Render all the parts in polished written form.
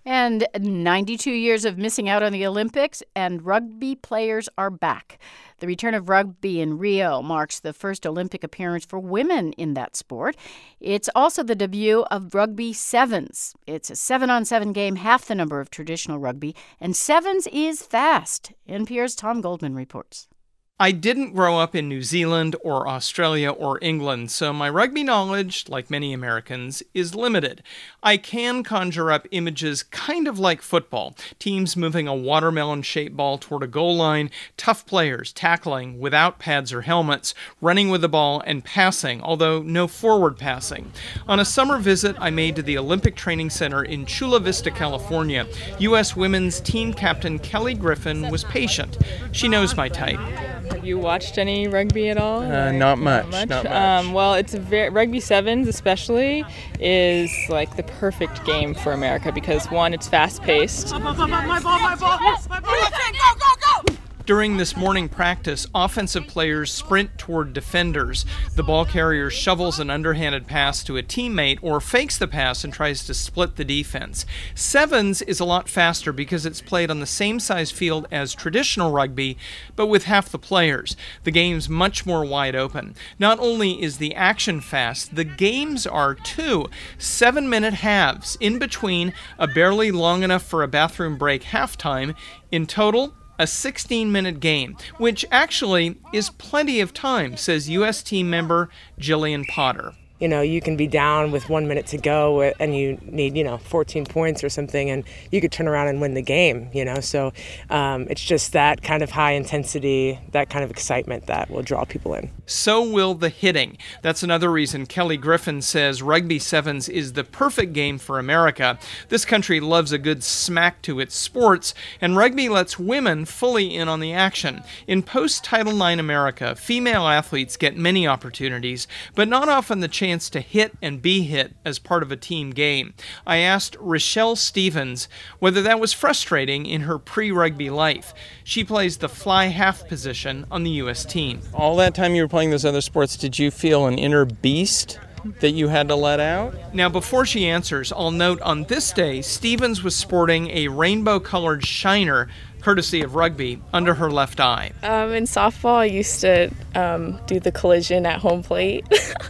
And 92 years of missing out on the Olympics, and rugby players are back. The return of rugby in Rio marks the first Olympic appearance for women in that sport. It's also the debut of rugby sevens. It's a 7-on-7 game, half the number of traditional rugby, and sevens is fast. NPR's Tom Goldman reports. I didn't grow up in New Zealand or Australia or England, so my rugby knowledge, like many Americans, is limited. I can conjure up images kind of like football. Teams moving a watermelon-shaped ball toward a goal line, tough players tackling without pads or helmets, running with the ball and passing, although no forward passing. On a summer visit I made to the Olympic Training Center in Chula Vista, California, U.S. women's team captain Kelly Griffin was patient. She knows my type. Have you watched any rugby at all? Not much. Well, it's rugby sevens especially is like the perfect game for America because one, it's fast paced. My ball! Yes! My ball! Go! During this morning practice, offensive players sprint toward defenders. The ball carrier shovels an underhanded pass to a teammate or fakes the pass and tries to split the defense. Sevens is a lot faster because it's played on the same size field as traditional rugby, but with half the players. The game's much more wide open. Not only is the action fast, the games are too. 7-minute halves, in between a barely long enough for a bathroom break halftime. In total, a 16-minute game, which actually is plenty of time, says U.S. team member Jillian Potter. You know, you can be down with 1 minute to go and you need, 14 points or something, and you could turn around and win the game, So it's just that kind of high intensity, that kind of excitement that will draw people in. So will the hitting. That's another reason Kelly Griffin says rugby sevens is the perfect game for America. This country loves a good smack to its sports, and rugby lets women fully in on the action. In post-Title IX America, female athletes get many opportunities, but not often the chance to hit and be hit as part of a team game. I asked Rochelle Stevens whether that was frustrating in her pre-rugby life. She plays the fly half position on the U.S. team. All that time you were playing those other sports, did you feel an inner beast that you had to let out? Now, before she answers, I'll note on this day, Stevens was sporting a rainbow-colored shiner courtesy of rugby, under her left eye. In softball, I used to do the collision at home plate.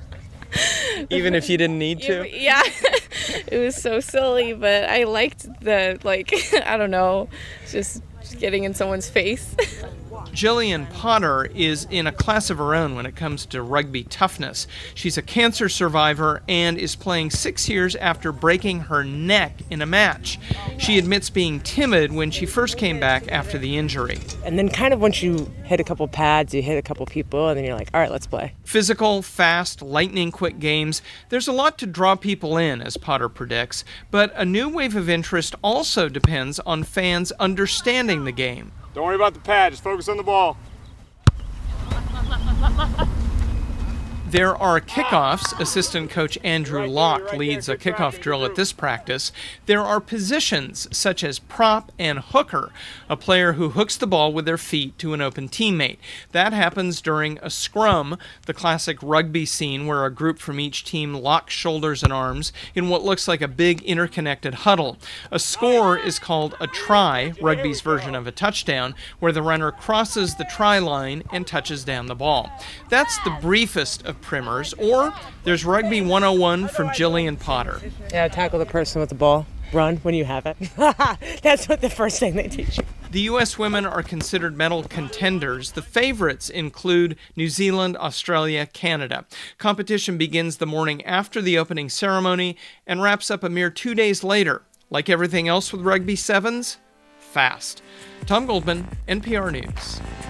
Even if you didn't need to? Yeah. It was so silly, but I liked the, I don't know, just getting in someone's face. Jillian Potter is in a class of her own when it comes to rugby toughness. She's a cancer survivor and is playing 6 years after breaking her neck in a match. She admits being timid when she first came back after the injury. And then kind of once you hit a couple pads, you hit a couple people, and then you're like, all right, let's play. Physical, fast, lightning-quick games. There's a lot to draw people in, as Potter predicts, but a new wave of interest also depends on fans understanding the game. Don't worry about the pad, just focus on the ball. There are kickoffs. Assistant coach Andrew Locke leads a kickoff drill at this practice. There are positions such as prop and hooker, a player who hooks the ball with their feet to an open teammate. That happens during a scrum, the classic rugby scene where a group from each team locks shoulders and arms in what looks like a big interconnected huddle. A score is called a try, rugby's version of a touchdown, where the runner crosses the try line and touches down the ball. That's the briefest of primers, or there's Rugby 101 from Jillian Potter. Yeah, tackle the person with the ball. Run when you have it. That's what the first thing they teach you. The U.S. women are considered medal contenders. The favorites include New Zealand, Australia, Canada. Competition begins the morning after the opening ceremony and wraps up a mere 2 days later. Like everything else with rugby sevens, fast. Tom Goldman, NPR News.